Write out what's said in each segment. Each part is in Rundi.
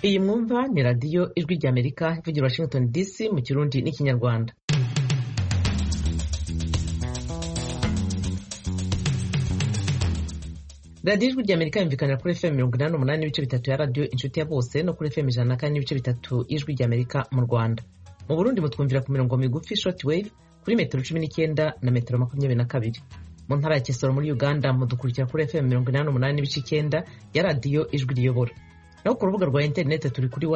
Iyi mwumva ni radiyo ijwi ry'Amerika ivugira Washington DC mu Kirundi n'Ikinyarwanda. Radiyo ijwi ry'Amerika yumvikanira kuri FM 88 n'ibice bitatu ya radiyo inshuti ya bose no kuri FM 104 n'ibice bitatu ijwi ry'Amerika mu Rwanda. Mu Burundi mutwumvira ku mirongo migufi shortwave kuri metero 19 na metero 22. Mu ntara ya Kisoro muri Uganda mudukurikira kuri FM 88 n'ibice 9 ya radiyo ijwi riyobora. No ku rubuga rwa internet turi kuri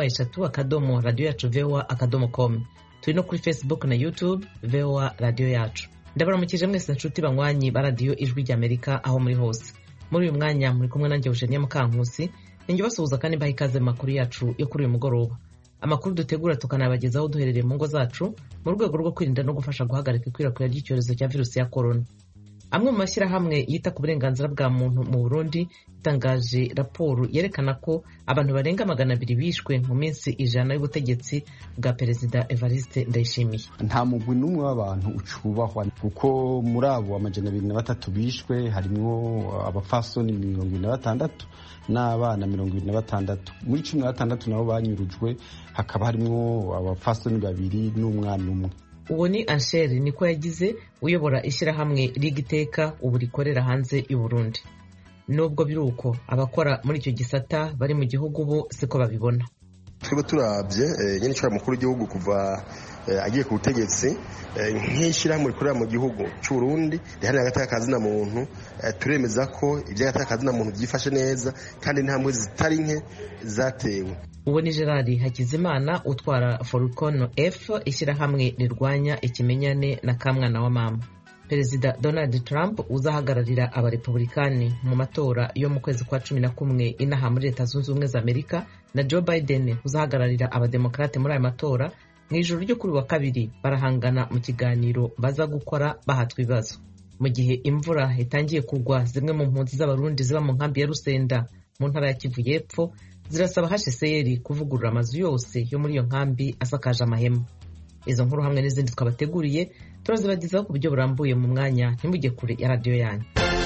wa3 radio yacu voa.com. Turi no kuri Facebook na YouTube VOA radio yacu. Ndabaramukije mwese nshuti banywanyi ba radiyo ijwi ry'Amerika aho muri hose. Muri uyu mwanya muri kumwe nanjye Eugenie Mukankusi, ninjye basuhuza kandi baha ikaze mu makuru yacu yo kuri uyu mugoroba. Amakuru dutegura tukanabagezaho duherereye mu ngo zacu mu rwego rwo kwirinda no gufasha guhagarika ikwirakwira ry'icyorezo cya virusi ya corona. Amwe mu mashyirahamwe yita ku burenganzira bwa muntu mu Burundi itangaje raporo yerekana ko abantu barenga 200 bishwe mu minsi 100 y'ubutegetsi bwa Perezida Evariste Ndayishimiye. Nta mugwi n'umwe w'abantu ucubahwa kuko muri abo 223 bishwe harimo abafasoni 26 n'abana 26. Muri 16 nabo banyurujwe, hakaba harimo abafasoni 2 n'umwana umwe. Uwo ni Ansheri niko yagize uyobora ishyirahamwe rigiteka ubu rikorera hanze y'u Burundi. Nubwo biruko abakora muri icyo gisata bari mu gihugu bo siko babibona. Twebwe turabye nyine cyo mukuru w'igihugu kuva agiye ku butegetsi nk'ishyirahamwe rikorera mu gihugu cy'u Burundi rihanira agatakazi na muntu, turemeza ko iby'agatakazi na muntu byifashe neza kandi intambwe zitari nke zatewe. Uwo ni Gerard Hakizimana utwara Forcon F, ishyirahamwe rirwanya ikimenyane na kamwana wa mama. Perezida Donald Trump uzahagararira abarepublikani mu matora yo mu kwezi kwa 11 inaha muri Leta Zunze Ubumwe za Amerika na Joe Biden uzahagararira abademokrate muri aya matora mu ijoro ryo kuri wa kabiri barahangana mu kiganiro baza gukora bahatwa ibibazo. Mu gihe imvura itangiye kugwa, zimwe mu mpunzi z'abarundi ziba mu nkambi ya Rusenda mu ntara ya Kivu y'Epfo zirasaba HCR kuvugurura amazu yose yo muri iyo nkambi asakaje amahema. Izo nkuru hamwe n'izindi twabateguriye turazibagezaho ku buryo burambuye mu mwanya, ntimujye kure ya radiyo yanyu.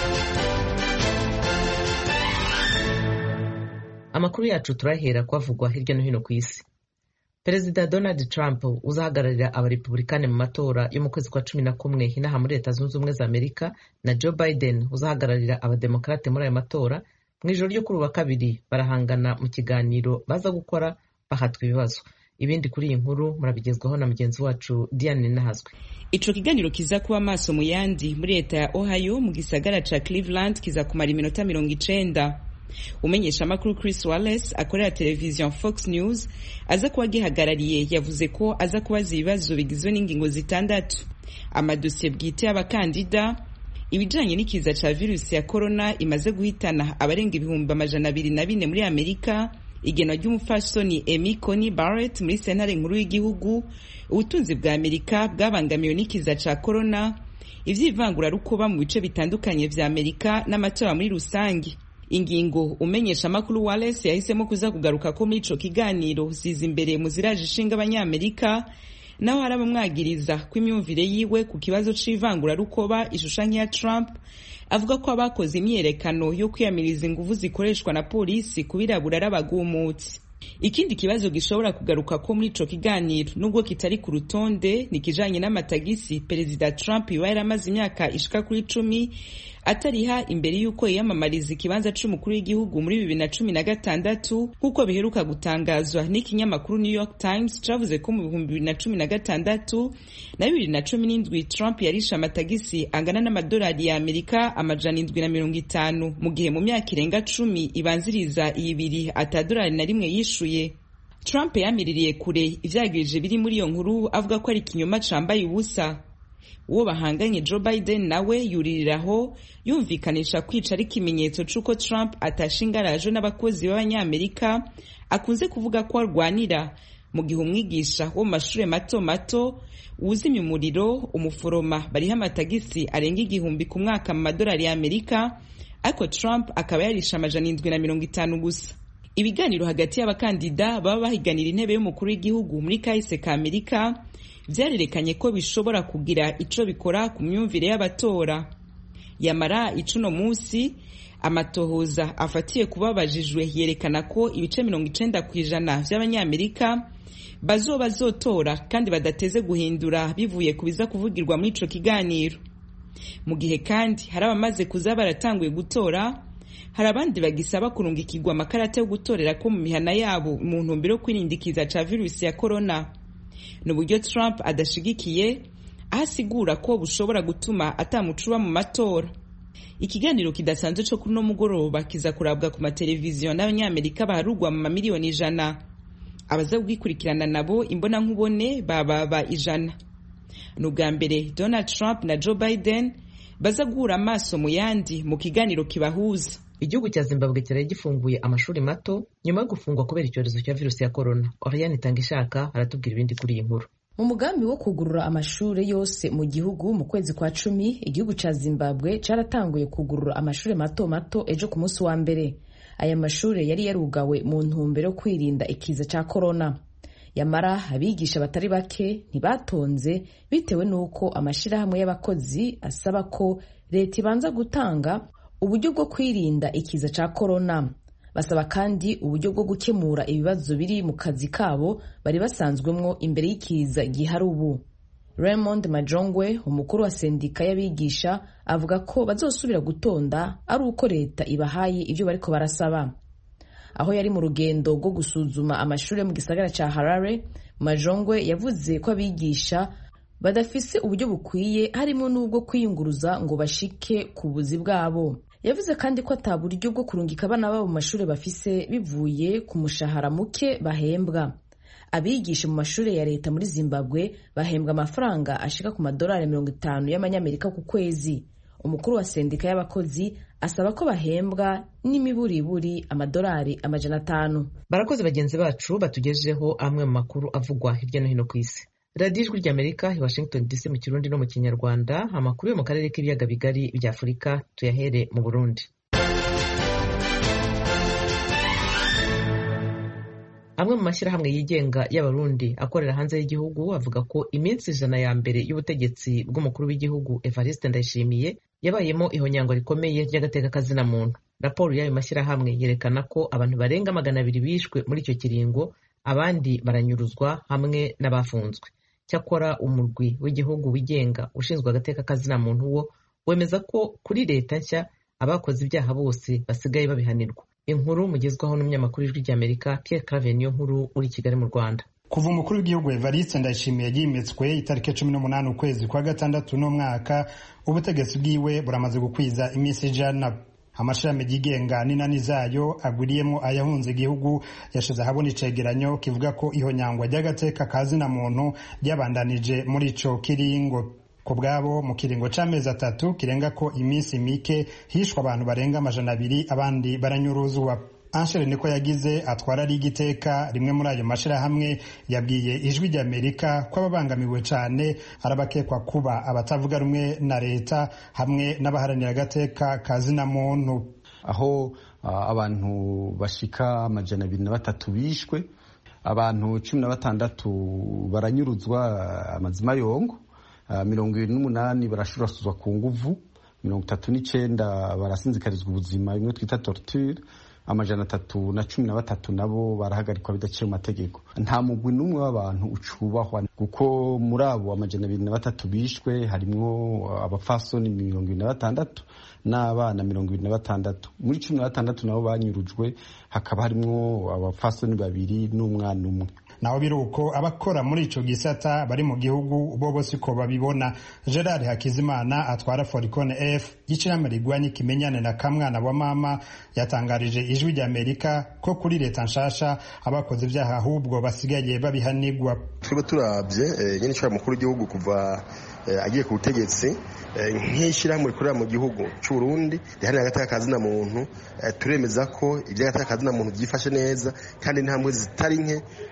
Amakuru yacu turahera kwavugwa hirya no hino ku isi. Perezida Donald Trump uzahagararira abarepublikani mu matora yo mu kwezi kwa 11 inaha muri Leta Zunze Ubumwe za Amerika na Joe Biden uzahagararira abademokrate muri aya matora mu ijoro ryo kuri wa kabiri barahangana mu kiganiro baza gukora bahatwa ibibazo. Ibindi kuri iyi nkuru murabigezwaho na mugenzi wacu Diane Nahazwe. Ico kiganiro kiza kuba maso mu yandi muri leta ya Ohio mu gisagara ca Cleveland kiza kumara iminota 90. Umenyesha amakuru Chris Wallace akorera televiziyo Fox News aza kuba gihagarariye yavuze ko aza kubaza ibibazo bigizwe n'ingingo zitandatu: amadosiye bwite y'abakandida, ibijanye n'ikiza ca virusi ya corona imaze guhitana abarenga 224 muri Amerika, igena ry'umufasoni Amy Coney Barrett muri sentare nkuru y'igihugu, ubutunzi bwa Amerika bwabangamiwe n'ikiza ca corona, ivy'ivangura rukoba mu bice bitandukanye vya Amerika n'amatora muri rusangi. Ingingo umenyesha amakuru Wallace yahisemo kuza kugaruka ko muri ico kiganiro ziza imbere mu ziraje ishinga abanyamerika, naho harabamwagiriza ko imyumvire yiwe ku kibazo c'ivangura rukoba ishushanya ya Trump, avuga ko abakoze imyerekano yo kwiyamiriza inguvu zikoreshwa na polisi kubirabura arabagumutse. Ikindi kibazo gishobora kugaruka ko muri ico kiganiro nubwo kitari ku rutonde ni kijanye n'amatagisi Perezida Trump yari amaze imyaka ishika kuri 10 atariha imbere yuko yiyamamariza ikibanza c'umukuru w'igihugu muri 2016, kuko biheruka gutangazwa n'ikinyamakuru New York Times cavuze ko mu 2016 na 2017 Trump yarisha amatagisi angana n'amadolari ya Amerika 750, mu gihe mu myaka irenga 10 ibanziriza ibiri atadolari na rimwe yishuye. Trump yamiririye kure ivyagirije biri muri iyo nkuru avuga ko ari ikinyoma cambaye ubusa. Uwo bahanganye Joe Biden nawe yuririraho yumvikanisha kwica ari ikimenyetso c'uko Trump atashingaraje n'abakozi b'abanyamerika akunze kuvuga ko arwanira, mu gihe umwigisha wo mu mashure mato mato, uzimya umuriro, umuforoma bariho amatagisi arenga 1,000 ku mwaka mu madolari ya Amerika, ariko Trump akaba yarisha 750 gusa. Ibiganiro hagati y'abakandida baba bahiganira intebe y'umukuru w'igihugu muri kahise ka Amerika vyarerekanye ko bishobora kugira ico bikora ku myumvire y'abatora. yamara icuno munsi amatohoza afatiye kuba babajijwe yerekana ko ibice 90% vy'abanyamerika bazotora kandi badateze guhindura bivuye kubiza kuvugirwa muri ico kiganiro. Mu gihe kandi hari abamaze kuza baratanguye gutora, hari abandi bagisaba kurungikirwa amakarata yo gutorera ko mu mihana yabo mu ntumbero yo kwirindikiza ca virusi ya corona. N'uburyo Trump adashigikiye, ahasigura ko bushobora gutuma atamucuba mu matora. Ikiganiro kidasanzwe cyo kuri no mugoroba kiza kurabwa ku mateleviziyo n'abanyamerika baharugwa mu mamiliyoni 100. Abaza gukurikirana nabo imbona nkubone baba 100. N'ubwa mbere Donald Trump na Joe Biden baza guhura amaso mu yandi mu kiganiro kibahuza. Igihugu cya Zimbabwe cyari gifunguye amashuri mato nyuma yo gufungwa kubera icyorezo cya virusi ya corona. Oriane Tangishaka aratubwira ibindi kuri iyi nkuru. Mu mugambi wo kugurura amashuri yose mu gihugu mu kwezi kwa 10, igihugu ca Zimbabwe caratanguye kugurura amashuri mato mato ejo ku munsi wa mbere. Aya mashuri yari yarugawe mu ntumbero kwirinda ikiza ca corona. Yamara abigisha batari bake ntibatonze bitewe nuko amashirahamwe y'abakozi asaba ko leta ibanza gutanga uburyo bwo kwirinda ikiza ca corona. Basaba kandi uburyo bwo gukemura ibibazo biri mu kazi kabo bari basanzwemwo imbere y'ikiza gihari ubu. Raymond Majongwe, umukuru wa sendika y'abigisha, avuga ko bazosubira gutonda ari uko leta ibahaye ivyo bariko barasaba. Aho yari mu rugendo rwo gusuzuma amashuri mu gisagara ca Harare, Majongwe yavuze ko abigisha badafise uburyo bukwiye harimo n'ubwo kwiyunguruza ngo bashike ku buzi bwabo. Yavuze kandi ko ata buryo bwo kurungika abana babo mu mashuri bafise bivuye ku mushahara muke bahembwa. Abigisha mu mashuri ya leta muri Zimbabwe bahembwa amafaranga ashika ku madolari 50 y'amanyamerika ku kwezi. Umukuru wa sendika y'abakozi asaba ko bahembwa n'imiburiburi amadolari 500. Barakoze bagenzi bacu batugejeho amwe mu makuru avugwa hirya no hino ku isi. Radio Ijwi ry'Amerika i Washington DC mu Kirundi no mu Kinyarwanda. Amakuru yo mu karere k'ibiyaga bigari bya Afurika tuyahere mu Burundi. Amwe mu mashyirahamwe yigenga y'Abarundi akorera hanze y'igihugu avuga ko iminsi 100 ya mbere y'ubutegetsi bw'umukuru w'igihugu Evariste Ndayishimiye yabayemo ihonyangwa rikomeye ry'agateka kazina muntu. Raporo y'ayo mashyirahamwe yerekana ko abantu barenga 200 bishwe muri icyo kiringo, abandi baranyuruzwa hamwe n'abafunzwe. Cyakora umurwi w'igihugu wigenga ushinzwe agateka kazina muntu wo wemeza ko kuri leta nshya abakoze ibyaha bose basigaye babihanirwa. Inkuru mugezwaho n'umunyamakuru w'Ijwi ry'Amerika Pierre Claver nkuru uri Kigali mu Rwanda. Kuva umukuru w'igihugu Evariste Ndayishimiye yimitswe itariki 18 ukwezi kwa gatandatu no mwaka, ubutegetsi bwiwe buramaze gukwiza iminsi 100. Amashami yigenga n'inani zayo aguriyemo ayahunze igihugu yashize ahabona icegeranyo kivuga ko ihonyangwa ry'agateka kazina muntu ryabandanije muri ico kiringo. Kubwabo mu kiringo c'amezi 3 kirenga ko iminsi mike hishwa abantu barenga 200, abandi baranyuruzwa. Anshere niko yagize atwara ari igiteka rimwe muri ayo mashirahamwe yabwiye Ijwi ry'Amerika ko ababangamiwe cyane arabakekwa kuba abatavuga rumwe na leta hamwe n'abaharanira agateka kazina muntu. Aho abantu bashika 203 bishwe, abantu 16 baranyuruzwa amazima yongo, 28 barashurasuzwa ku nguvu, 39 barasinzikarizwa ubuzima imwe twita torture, 313 nabo barahagarikwa bidaciye mu mategeko. Nta mugwi n'umwe w'abantu ucubahwa kuko muri abo 203 bishwe harimwo abafasoni 26 n'abana 26. Muri 16 nabo banyurujwe hakaba harimwo abafasoni 2 n'umwana umwe. Naho biruko abakora muri ico gisata bari mu gihugu bo bose ko babibona. Gerard Hakizimana atwara Foricon F y'icirama rigwanye kimenyane na kamwana wa mama yatangarije Ijwi ry'Amerika ko kuri leta nshasha abakoze ibyaha ahubwo basigaye babihanirwa. Twiba turavye nyene cyo mukuru w'igihugu kuva agiye ku butegetsi nk'ishyirahamwe rikorera mu gihugu cy'u Burundi rihana agateka kazina muntu, turemeza ko ibyo agateka kazina muntu byifashe neza kandi intambwe zitari nke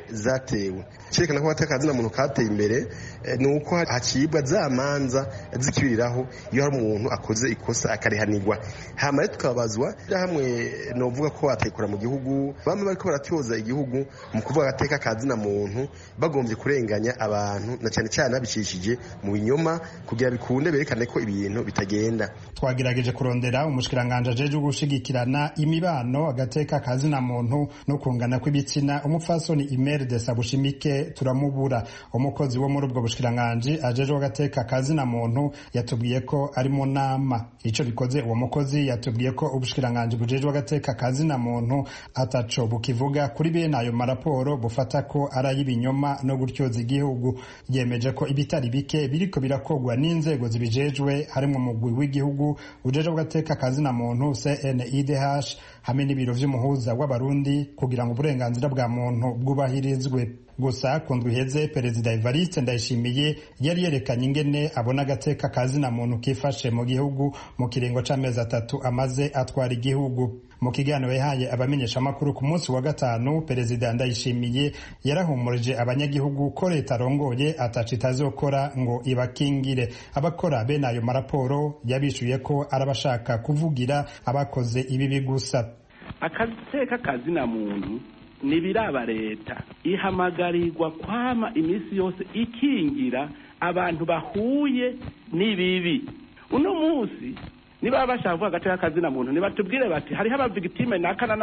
vyatewe. Cerekana ko agateka kazina muntu kateye imbere nuko hacibwa za manza zikibiriraho iyo hari umuntu akoze ikosa akarihanirwa. Hama rero tukabazwa hamwe novuga ko atekora mu gihugu bamwe bariko baratyoza igihugu mu kuvuga agateka kazina muntu bagombye kurenganya abantu na cyane cyane abicishije mu binyoma kugira bikunde berekane ko ibintu bitagenda. Twagerageje kurondera umushikiranganje ajeje gushigikirana imibano agateka kazina muntu no kungana kw'ibitsina umupfasoni Imelda Sabushimike turamubura. Umukozi wo muri ubwo bushikiranganje ajeje agateka kazina muntu yatubwiye ko ari mu nama. Ico bikoze uwo mukozi yatubwiye ko ubushikiranganje bujeje agateka kazina muntu ataco bukivuga kuri bene ayo maraporo bufata ko ari ibinyoma no gutyoza igihugu. Yemeje ko ibitari bike biriko birakogwa n'inzego zibijejwe harimo umugwi w'igihugu ujeje agateka kazina muntu CNIDH hamwe n'ibiro vy'umuhuza w'abarundi kugira ngo uburenganzira bwa muntu bwubahirizwe. Gusa kundwi heze Perezida Evariste Ndayishimiye yari yerekanye ingene abona agateka kazina muntu kifashe mu gihugu mu kiringo c'amezi 3 amaze atwara igihugu. Mu kiganiro yahaye abamenyesha makuru ku munsi wa gatanu, Perezida Ndayishimiye yarahumurije abanyagihugu ko leta arongoye ataco itazokora ngo ibakingire. Abakora bene ayo maraporo yabishuye ko arabashaka kuvugira abakoze ibibi gusa. Agateka kazina muntu nibiraba leta ihamagarirwa kwama imisi yose ikingira abantu bahuye n'ibibi. Uno munsi niba bashaka kuvuga agateka kazina muntu nibatubwire bati hariho abavigitime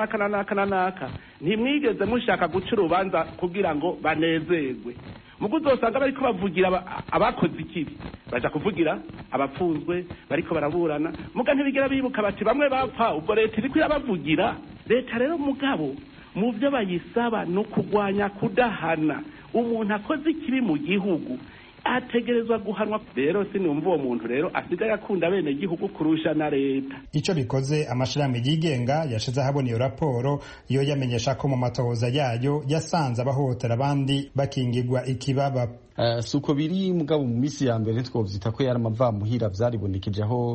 naka ntimwigeze mushaka guca urubanza kugira ngo banezerwe. Mugo uzosanga bariko bavugira abakoze ikibi baja kuvugira abapfunzwe bariko baraburana muga ntibigera bibuka bati bamwe bapfa ubwo leta iriko irabavugira. Leta rero mugabo mu byo bayisaba no kugwanya kudahana umuntu akoze ikibi mu gihugu ategerezwa guhanwa. Rero sinumva uwo muntu rero asigaye akunda bene gihugu kurusha na leta. Ico bikoze amashirahamwe yigenga yashize ahabona iyo raporo iyo yamenyesha ko mu matohoza yayo yasanze abahotera abandi bakingirwa ikibaba. Suko biri mugabo mu misi ya mbere twovyita ko yari amavamuhira vyaribonekeje aho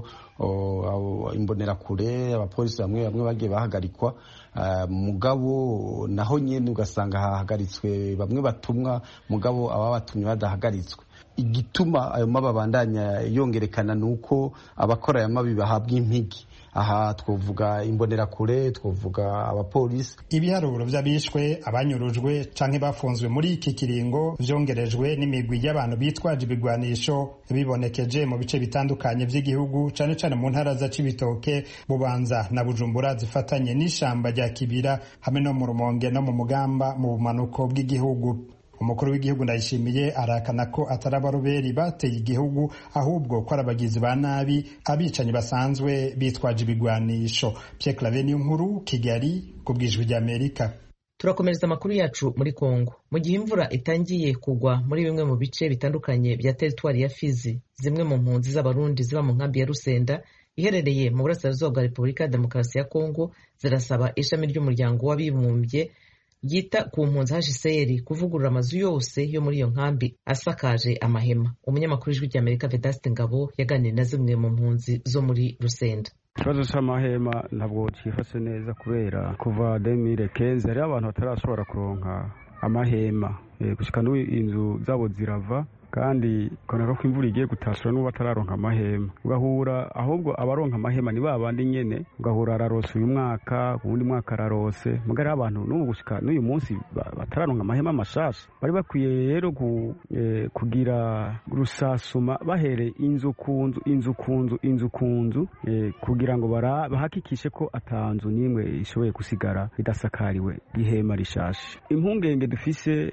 imbonera kure abapolisi bamwe bagiye bahagarikwa mugabo naho nyene ugasanga hahagaritswe bamwe batumwa mugabo ababatumye badahagaritswe. Igituma ayo mababandanya yongerekana nuko abakora aya mabi bahabwa impigi. Aha twovuga imbonera kure, twovuga abapolisi. Ibiharuro vy'abishwe, abanyurujwe canke bafunzwe muri iki kiringo vyongerejwe n'imigwi y'abantu bitwaje ibigwanisho bibonekeje mu bice bitandukanye vy'igihugu cane cane mu ntara za Cibitoke, Bubanza na Bujumbura zifatanye n'ishamba rya Kibira hamwe no mu Rumonge no mu Mugamba mu bumanuko bw'igihugu. Umukuru w'igihugu Ndayishimiye arakana ko atarabaruberi bateye igihugu ahubwo ko arabagizi ba nabi abicanyi basanzwe bitwaje ibigwanisho. Pierre Claver Nkuru, Kigali, kubwijwi rya Amerika. Turakomereza amakuru yacu muri Kongo. Mu gihe imvura itangiye kugwa muri bimwe mu bice bitandukanye bya teritwari ya Fizi, zimwe mu mpunzi z'abarundi ziba mu nkambi ya Rusenda iherereye mu burasirazuba bwa Repubulika ya Demokarasi ya Kongo zirasaba ishami ry'umuryango w'abibumbye yita ku mpunzi HCR kuvugurura amazu yose yo muri iyo nkambi asakaje amahema. Umunyamakuru w'ijwi rya Amerika Vedaste Ngabo yaganiriye na zimwe mu mpunzi zo muri Rusenda. Ikibazo c'amahema ntabwo cifashe neza kubera kuva 2015 hari abantu batarashobora kuronka amahema gushika n'ubu inzu zabo zirava kandi konera ko imvura igiye gutasura n'ubu batararonka amahema. Ugahura ahubwo abaronka amahema ni babandi nyene, ugahura ararose uyu mwaka ubundi mwaka ararose mugari abantu n'ubu gushika n'uyu munsi batararonka amahema mashasha. Bari bakwiye rero kugira rusasuma bahere inzu kunzu kugira ngo bahakikishe ko atanzu nimwe ishoboye gusigara idasakariwe ihema rishashe. Impungenge dufise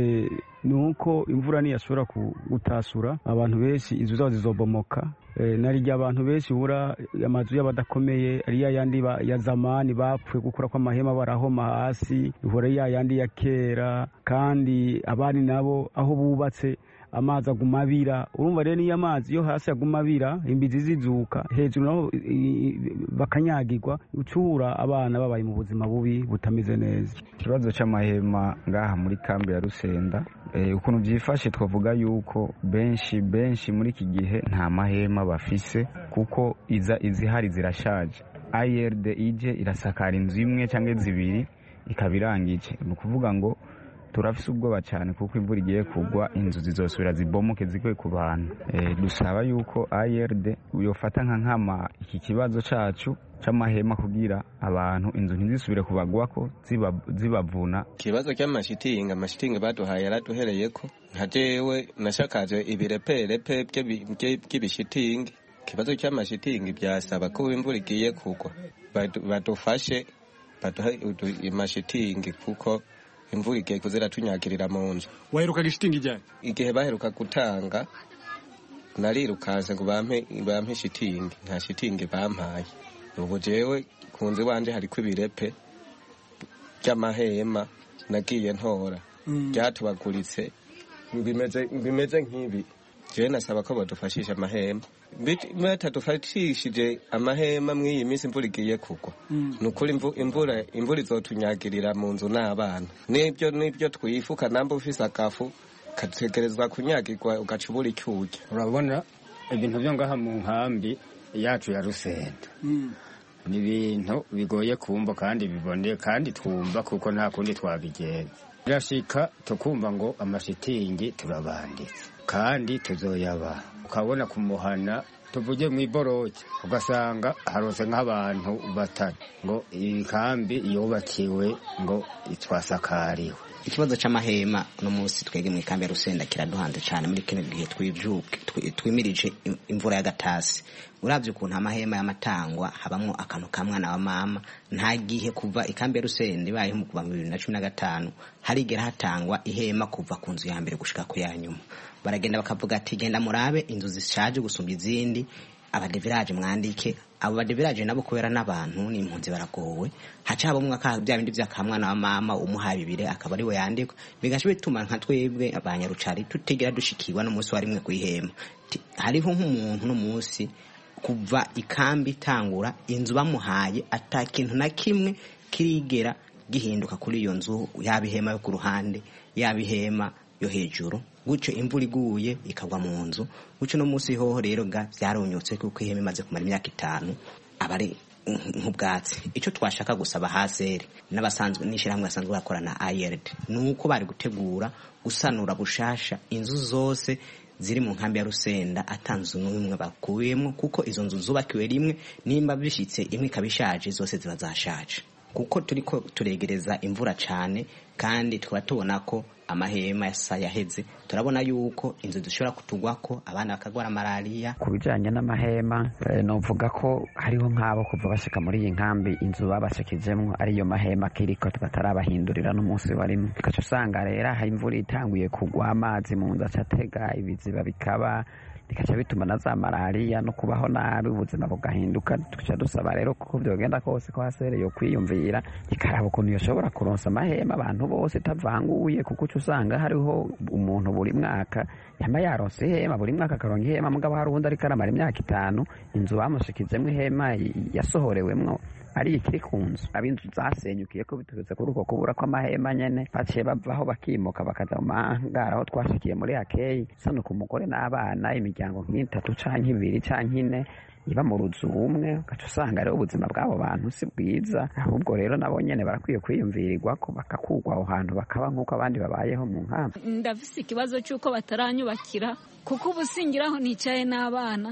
nuko imvura niyashobora gutasura abantu benshi izo zabo zizobomoka. Narijya abantu benshi bura amazu y'abadakomeye ari yandi ya zamani bapfuye gukora kwa mahema barahoma hasi ihore yandi ya kera kandi abari nabo aho bubatse amazi agumabira. Urumva rero niyo amazi yo hasi agumabira imbizi zizuka hejuru naho bakanyagirwa ucura abana babaye mu buzima bubi butameze neza. Ikibazo c'amahema ngaha muri kambi ya Rusenda ukuntu byifashe twavuga yuko benshi muri iki gihe nta mahema bafise kuko izihari zirashaje. ARD ije irasakara inzu imwe cyangwa zibiri ikabirangije. Ni ukuvuga ngo turafise ubwoba cyane kuko imvura igiye kugwa inzu zizosubira zibomoke zigwe ku bantu. Dusaba yuko ARD yofata nka nkama iki kibazo cacu c'amahema kugira abantu inzu ntizisubire kubagwako zibavuna. Ikibazo cy'amashitingi baduhaye yaraduhereyeko, nka jewe nashakaje ibireperepe by'ibishitingi. Ikibazo cy'amashitingi byasaba ko imvura igiye kugwa badufashe baduha amashitingi kuko imvura igiye kuzira tunyakirira mu nzu. Waheruka gishitingi ryari? Igihe baheruka gutanga narirukanse ngo bampe shitingi, nta shitingi bampaye. Ubu jewe kunze wanje hariko ibirepe by'amahema nagiye ntora byatubaguritse bimeze nk'ibi. Jewe nasaba ko badufashisha amahema, batadufashishije amahema mw'iyi minsi imvura igiye kugwa nukuri imvura izotunyagirira mu nzu n'abana. Nibyo twifuka namba ufise akafu kategerezwa kunyagirwa ugaca ubura icyuya. Urabona ibintu byo ngaha mu nkambi yacu ya Rusenda ni ibintu bigoye kumva kandi biboneye kandi twumva kuko nta kundi twabigenza. Birashika tukumva ngo amashitingi turabanditse kandi tuzoyaba, ukabona kumuhana tuvuge mu iboroke ugasanga harose nk'abantu batatu ngo ikambi yubakiwe ngo twasakariwe. Ikibazo c'amahema no munsi twege mu ikambi ya Rusenda kiraduhanze cyane muri kene gihe twimirije imvura ya gatasi. Uravye ukuntu amahema y'amatangwa habamwo akantu kamwana wa mama, nta gihe kuva ikambi ya Rusenda ibaye mu kuva mu 2015 harigera hatangwa ihema kuva ku nzu ya mbere gushika ku ya nyuma. Baragenda bakavuga ati genda murabe inzu zishaje gusumba izindi, abadevirage mwandike. Abo badevirage nabo kubera n'abantu n'impunzi baragowe, haca habo mwaka bya bindi by'akamwana wa mama umuha bibire akaba ari we yandikwa. Bigashibe bituma nka twebwe abanyarucari tutegera dushikirwa no munsi warimwe kuihema. Hariho nk'umuntu no munsi kuva ikambi tangura inzu bamuhaye atakintu na kimwe kirigera gihinduka kuri iyo nzu, yabihema yo ku ruhande yabihema yo hejuru. Gucyo imvura iguye ikagwa mu nzu, gucyo no munsi hoho rero byaronyotse kuko ihema imaze kumara imyaka 5 abari nk'ubwatsi. Icyo twashaka gusaba haseri n'abasanzwe n'ishiramwe basanzwe bakorana ARD nuko bari gutegura gusanura bushasha inzu zose ziri mu nkambi ya Rusenda atanzu n'umwe bakuyemo, kuko izo nzu zubakiwe rimwe nimba bishitse imwe kabishaje zose ziba zashaje, kuko turiko turegereza imvura cyane kandi tukaba tubona ko amahema yaheze. Turabona yuko inzu dushobora kutugwako abana bakagwara malaria. Kubijanye n'amahema novuga ko hariho nk'abo kuva bashika muri iyi nkambi inzu babashikijemwo ariyo mahema kiriko batarabahindurira n'umunsi warimo. Tukaca usanga rero aho imvura itanguye kugwa amazi mu nzu acatega ibiziba bikaba bikaca bituma na za malaria no kubaho nabi ubuzima bugahinduka. Tukaca dusaba rero kuko byogenda kose ko hasere yo kwiyumvira ikaraba ukuntu yoshobora kuronsa amahema abantu bose tavanguye, kuko usanga hariho umuntu buri mwaka yama yaronse ihema, buri mwaka akaronka ihema, mugabo hari undi ariko aramara imyaka 5 inzu bamushikijemwo ihema yasohorewemwo ari ikiri ku nzu. Abinzu zasenyukiye ko biturutse kuri uko kubura kw'amahema nyene, baciye bavaho bakimoka bakaza mu mahangara aho twashikiye muri Akei. Sano ku mugore n'abana imiryango nk'itatu canke 2 canke 4 iba mu ruzu umwe, ugaca usanga rero ubuzima bw'abo bantu si bwiza. Ahubwo rero nabo nyene barakwiye kwiyumvirirwa ko bakakugwa aho hantu bakaba nk'uko abandi babayeho mu nkambi. Ndafise ikibazo cy'uko bataranyubakira kuko ubusingiraho nicaye n'abana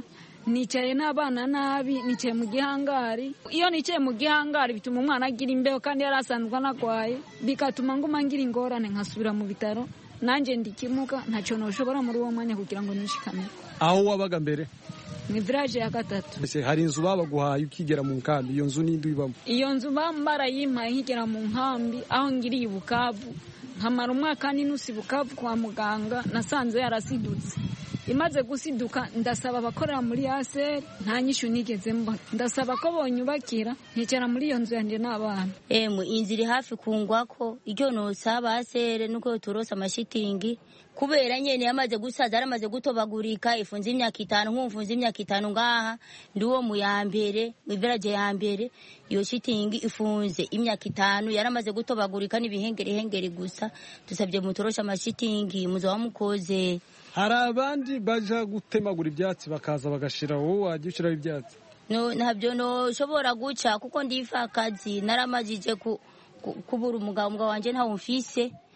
nabi, nicaye mu gihangari. Iyo nicaye mu gihangari bituma umwana agira imbeho kandi yarasanzwe anagwaye, bikatuma nguma ngira ingorane nkasubira mu bitaro. Nanje ndikimuka ntacyo noshobora muri uwo mwanya kugira ngo nishikane. Aho wabaga mbere mu village ya 3 hari inzu babaguhaye ukigera mu nkambi. Iyo nzu n'indi ibamo? Iyo nzu bambara yimpaye nkigera mu nkambi aho ngiriye Bukavu, nkamara umwaka n'inusi Bukavu kwa muganga. Nasanze yarasidutse, imaze gusiduka ndasaba abakorera muri ASR nta nyishu nigeze mbona. Ndasaba ko bonyubakira nkicara muri iyo nzu yanje n'abana. Inzu iri hafi kungwako, icyo nosaba ASR nuko turosa amashitingi kubera nyene yamaze gusaza, aramaze gutobagurika, ifunze imyaka 5 nk'umfunze imyaka 5 ngaha ndiwo mu ya mbere mu village ya mbere. Iyo shitingi ifunze imyaka 5 yaramaze gutobagurika n'ibihengeri gusa. Dusabye mutorosha amashitingi muzo wamukoze. Hari abandi baja gutemagura ibyatsi bakaza bagashira, wowe wajya ushiraho ibyatsi? No, ntabyo no shobora guca kuko ndifa akazi naramajije kubura umugabo wanje ntawo mfise.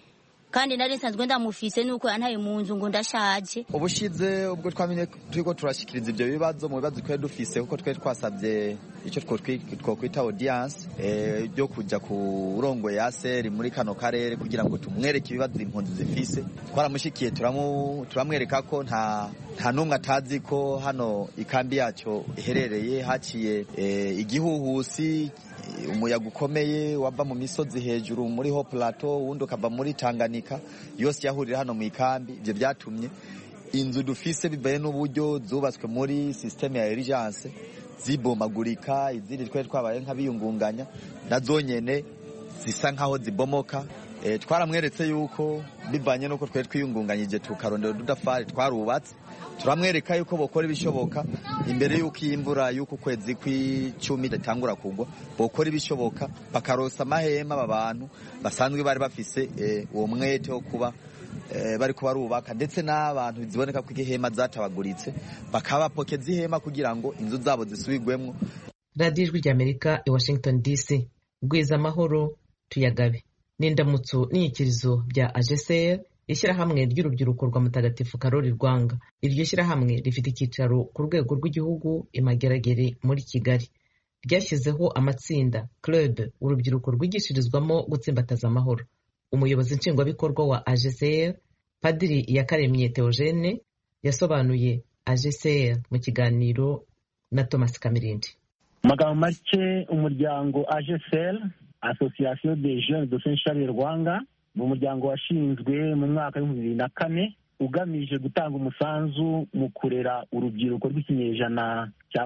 kandi nari nsanzwe ndamufise nuko yantaye mu nzu ngo ndashaje. Ubushize ubwo twamenye turiko turashikiriza ivyo bibazo mu bibazo twari dufise kuko twari twasabye icyo twokwita audience ryo kujya ku urongo ya seri muri kano karere kugira ngo tumwereke ibibazo impunzi zifise. Twaramushikiye turamwereka ko nta numwe atazi ko hano ikambi yacu iherereye haciye igihuhusi, umuyaga ukomeye wava mu misozi hejuru muri ho plateau, wundi ukava muri Tanganyika, yose yahurira hano mu ikambi. Ivyo byatumye inzu dufise bibaye n'uburyo zubatswe muri systeme ya urgence zibomagurika, izindi twari twabaye nk'abiyungunganya nazo nyene zisa nkaho zibomoka. Twaramweretse yuko bivanye nuko twari twiyungunganyije tukarondera udutafari twarubatse, turamwereka yuko bokora ibishoboka imbere yuko imvura yuko kwezi kw'icumi datangura kugwa, bokora ibishoboka bakarosa amahema abantu basanzwe bari bafise uwo mwete wo kuba bari kubarubaka, ndetse n'abantu ziboneka ko ihema zatabaguritse bakabapokeza ihema kugira ngo inzu zabo zisubirwemwo. Radio Ijwi ry'Amerika i Washington DC. Gwiza amahoro tuyagabe. N'indamutso n'inyikirizo bya AGCR, ishyirahamwe ry'urubyiruko rwa Mutagatifu Karoli Rwanga. Iryo shyirahamwe rifite icyicaro ku rwego rw'igihugu i Mageragere muri Kigali. Ryashyizeho amatsinda club urubyiruko rwigishirizwamo gutsimbataza amahoro. Umuyobozi nshingwabikorwa wa AGCR, Padiri Iyakaremye Theogene, yasobanuye AGCR mu kiganiro na Thomas Kamirindi. Magambo make, umuryango AGCR, Association des Jeunes de Saint-Charles Rwanga, mu muryango washinzwe mu mwaka wa 2004 ugamije gutanga umusanzu mu kurera urubyiruko rw'ikinyejana cya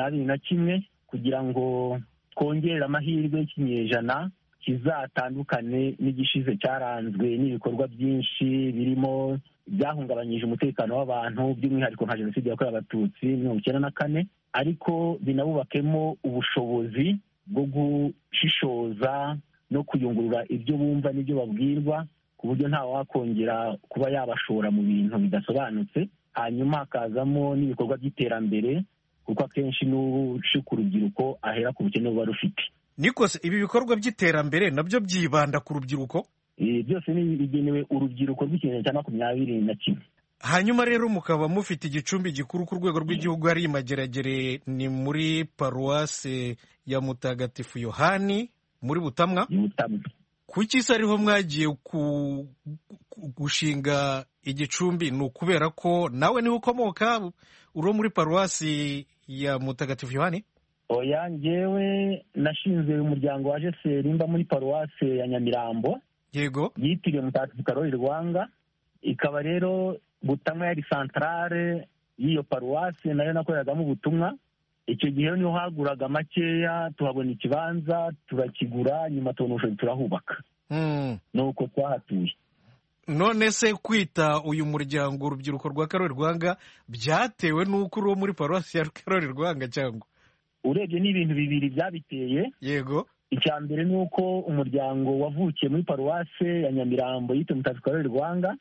21 kugira ngo twongere amahirwe y'ikinyejana kizatandukane n'igishize cyaranzwe n'ibikorwa byinshi birimo byahungabanyije umutekano w'abantu, by'umwihariko nka jenoside yakorewe abatutsi 1994, ariko binabubakemo ubushobozi bwo gushishoza no kuyungurura ibyo bumva n'ibyo babwirwa ku buryo nta wakongera kuba yabashora mu bintu bidasobanutse. Hanyuma hakazamo n'ibikorwa by'iterambere, kuko akenshi n'ushika urubyiruko ahera ku bukene buba rufite. Nikose ibi bikorwa by'iterambere nabyo byibanda ku rubyiruko? Byose ni bigenewe urubyiruko rw'ikinyejana cya 21. Hanyuma rero mukaba mufite igicumbi gikuru ku rwego rw'igihugu ari Mageragere, ni muri paruwase ya Mutagatifu Yohani muri Butamwa. Kuki se ariho mwagiye gushinga igicumbi? Ni ukubera ko nawe niho ukomoka uro muri paruwasi ya Mutagatifu Yohani? Oya, njyewe nashinze umuryango wa AGCR mba muri paruwase ya Nyamirambo. Yego. Yitiriwe Mutagatifu Karoli Rwanga. Ikaba rero Butamwa yari centrale y'iyo paruwase nayo nakoreragamo ubutumwa. Icyo gihe niho haguraga makeya, tuhabona ikibanza turakigura, nyuma tubona turahubaka. Nuko twahatuye. None se kwita uyu muryango urubyiruko rwa Karoli Rwanga byatewe n'uko uri muri paruwasi ya Karoli Rwanga cyangwa? Urebye n'ibintu bibiri byabiteye. Yego. Icya mbere ni uko umuryango wavukiye muri paruwase ya Nyamirambo yitwa Mutagatifu Karoli Rwanga.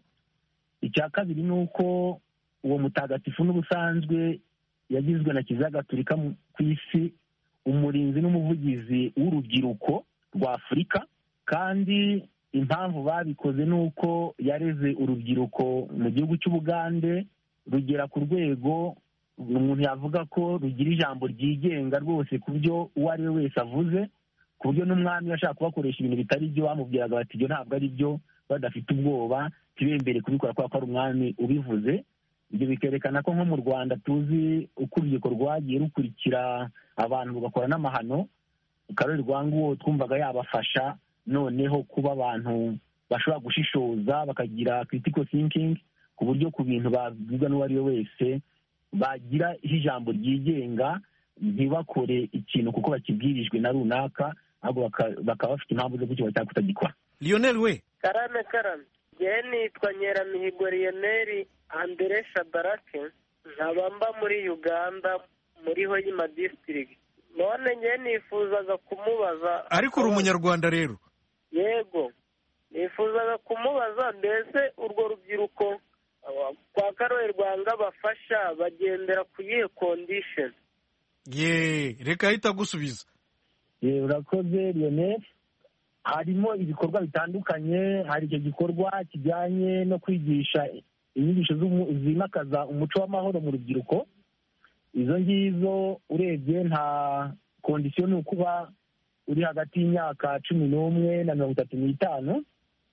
Icya kabiri ni uko uwo mutagatifu n'ubusanzwe yagizwe na Kiliziya Gatolika ku isi umurinzi n'umuvugizi w'urubyiruko rwa Afurika, kandi impamvu babikoze ni uko yareze urubyiruko mu gihugu cy'Ubugande rugera ku rwego umuntu yavuga ko rugira ijambo ryigenga rwose, ku byo uwo ari we wese avuze, ku buryo n'umwami yashaka kubakoresha ibintu bitari byo bamubwiraga bati ibyo ntabwo ari byo, badafite ubwoba, tibembere kubikora kubera ko ari umwami ubivuze. Ibyo bikerekana ko nko mu Rwanda tuzi uko urubyiruko rwagiye rukurikira abantu rugakora n'amahano. Karoli Rwanga uwo twumvaga yabafasha noneho kuba abantu bashobora gushishoza bakagira critical thinking, ku buryo ku bintu babwirwa n'uwo ari we wese bagira ijambo ryigenga, ntibakore ikintu kuko bakibwirijwe na runaka, ahubwo bakaba bafite impamvu zo kuki bataka kutagikora. Lionel we karame yewe nitwa Nyeramihigo Lionel Andre Shabarake, nkaba mba muri Uganda muri Hoima district. None njye nifuzaga kumubaza, ariko uri umunyarwanda rero? Yego, nifuzaga kumubaza mbese urwo rubyiruko kwa Karoli Rwanga bafasha bagendera ku yihe condition? Reka ahita gusubiza. Urakoze Lionel. harimo ibikorwa bitandukanye. Hari icyo gikorwa kijyanye no kwigisha inyigisho zimakaza umuco w'amahoro mu rubyiruko. Izo ngizo urebye nta kondisiyo ni ukuba uri hagati y'imyaka 11 na 35.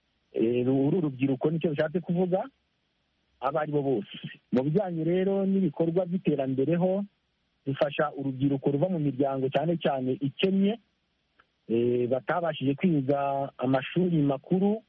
Uru rubyiruko nicyo bishatse kuvuga, abo ari bo bose. Mu bijyanye rero n'ibikorwa by'iterambere ho, bifasha urubyiruko ruva mu miryango cyane cyane ikennye, batabashije kwiga amashuri makuru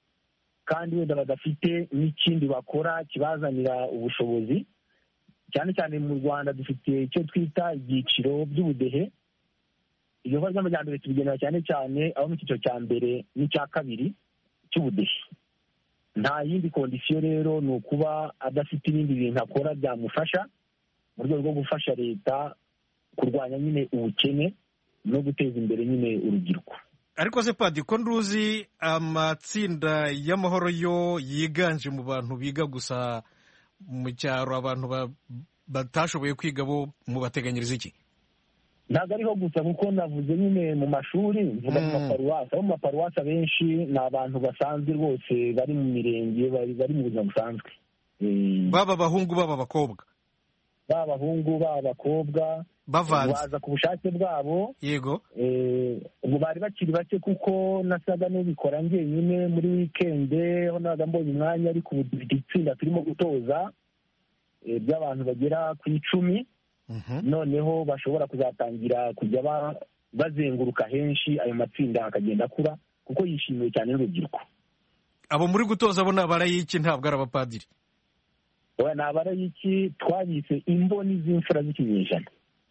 kandi wenda badafite n'ikindi bakora kibazanira ubushobozi. Cyane cyane mu Rwanda dufite icyo twita ibyiciro by'ubudehe. Ibyo bikorwa by'amajyambere tubigenera cyane cyane abo mu cyiciro cya mbere n'icya kabiri cy'ubudehe. Nta yindi kondisiyo rero ni ukuba adafite ibindi bintu akora byamufasha mu rwego rwo gufasha leta kurwanya nyine ubukene no guteza imbere nyine urubyiruko. Ariko se Padi, ko nduzi amatsinda y'amahoro yo yiganje mu bantu biga gusa mu cyaro, abantu batashoboye kwiga bo mu bateganyiriza iki? Ntabwo ariho gusa kuko navuze nyine mu mashuri, mvuga mu maparuwasi. Abo mu maparuwasi abenshi ni abantu basanzwe rwose bari mu mirenge, bari mu buzima busanzwe, baba abahungu baba abakobwa, baba abahungu baba abakobwa, baza ku bushake bwabo. Yego. Ubu bari bakiri bake kuko nasaga n'ubikora njyenyine muri wikende, aho nabaga mbonye umwanya, ariko ubu dufite itsinda turimo gutoza by'abantu bagera ku 10. Noneho bashobora kuzatangira kujya bazenguruka henshi, ayo matsinda akagenda akura kuko yishimiwe cyane n'urubyiruko. Abo muri gutoza bo ni abarayiki, ntabwo ari abapadiri? Oya, ni abarayiki. Twabise imboni z'imfura z'ikinyejana.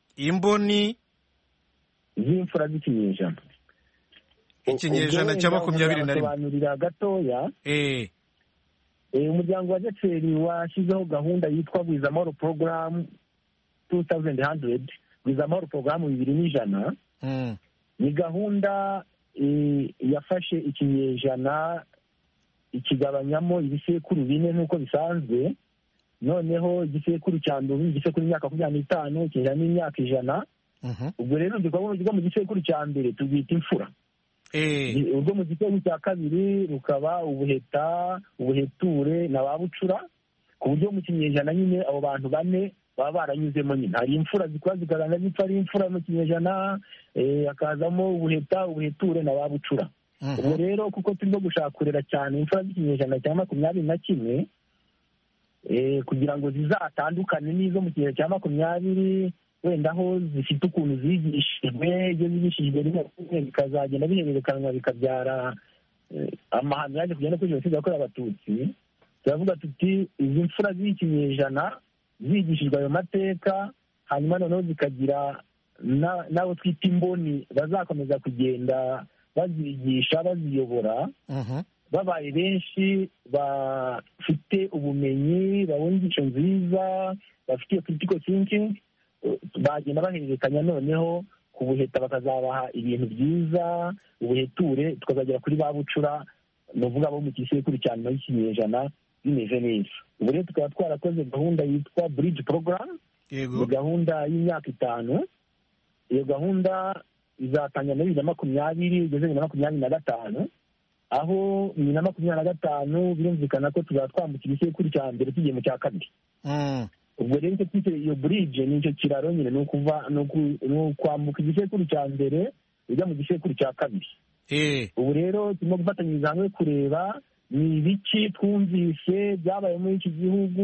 Imboni z'imfura z'ikinyejana, ikinyejana cya 21. Sobanurira gatoya. Umuryango wa Zeteri washyizeho gahunda yitwa Gwiza Amahoro Program 2100, Gwiza Amahoro Program 2100. Ni gahunda yafashe ikinyejana ikigabanyamo ibisekuru 4 nk'uko bisanzwe. Noneho igisekuru cya mbere igisekuru imyaka 25, ikinyejana n'imyaka 100. Ubwo rero dukorwa mu gisekuru cya mbere tubita imfura. Ubwo mu gisekuru cya kabiri rukaba ubuheta, ubuheture na babucura, ku buryo mu kinyejana nyine abo bantu 4 baba baranyuzemo nyine. Hari imfura zikora zikaranga zipfa ari imfura mu kinyejana, hakazamo ubuheta, ubuheture na babucura. Ubwo rero kuko turimo gushaka cyane imfura z'ikinyejana cya 21, kugira ngo zizatandukane n'izo mu kinyejana cya 20, wenda aho zifite ukuntu zigishijwe, iyo zigishijwe rimwe bikazagenda bihererekanwa bikabyara amahano yaje kugenda kuri Jenoside yakorewe Abatutsi. Turavuga tuti izi mfura z'ikinyejana zigishijwe ayo mateka, hanyuma noneho zikagira n'abo twita imboni bazakomeza kugenda bazigisha, baziyobora, babaye benshi, bafite ubumenyi, babona inyigisho nziza, bafite critical thinking, bagenda bahererekanya. Noneho ku buheta bakazabaha ibintu byiza, ubuheture tukazagera kuri babucura, ni ukuvuga bo mu gisekuru cya nyuma y'ikinyejana bimeze neza. Ubu rero tukaba twarakoze gahunda yitwa Bridge Program. Ni gahunda y'imyaka 5. Iyo gahunda izatangira muri 2020 igeze 2025, aho 2025 birumvikana ko tuzatwambukira igisekuru cya mbere tugiye mu cya kabiri. Ubwo rero iyo bridge ni icyo kiraro nyine, ni ukwambuka igisekuru cya mbere ujya mu gisekuru cya kabiri. Ubu rero turimo gufatanyiriza hamwe kureba ni ibiki twumvise byabaye muri iki gihugu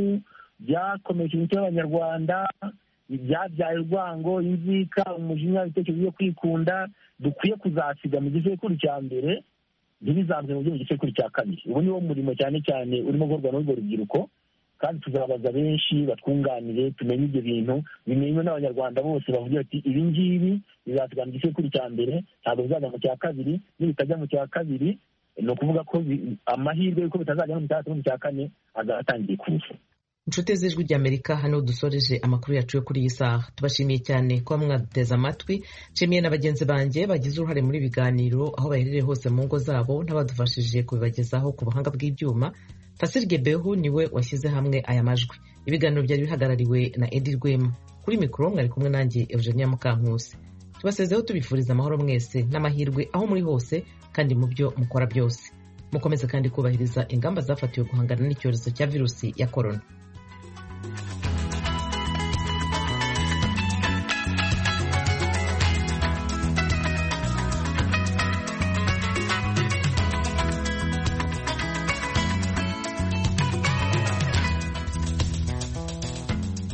byakomeje imico y'Abanyarwanda, ibyabyaye urwango, inzika, umujinya, ibitekerezo byo kwikunda, dukwiye kuzasiga mu gisekuru cya mbere ntibizambwe mu gisekuru cya kabiri. Ubu niwo murimo cyane cyane urimo gukorwa n'urwo rubyiruko, kandi tuzabaza benshi batwunganire, tumenye ibyo bintu bimenywe n'Abanyarwanda bose, bavuga ati ibi ngibi bizasiga mu gisekuru cya mbere, ntabwo bizajya mu cya kabiri. Nibitajya mu cya kabiri, ni ukuvuga ko amahirwe y'uko bitazajya mu cya kane azatangiye kuza. Inshuti z'Ijwi ry'Amerika, hano dusoreje amakuru yacu yo kuri iyi saha. Tubashimiye cyane kuba mwaduteze amatwi. Nshimiye na bagenzi banjye bagize uruhare muri biganiro aho baherereye hose mu ngo zabo, n'abadufashije kubibagezaho ku buhanga bw'ibyuma. Fasir Gebehu niwe washyize hamwe aya majwi. Ibiganiro byari bihagarariwe na Edi Rwema. Kuri mikoro mwari kumwe nanjye Eugenia Mukankusi. tubasezeho tubifuriza amahoro mwese n'amahirwe aho muri hose kandi mu byo mukora byose. Mukomeze kandi kubahiriza ingamba zafatiwe guhangana n'icyorezo cya virusi ya korona.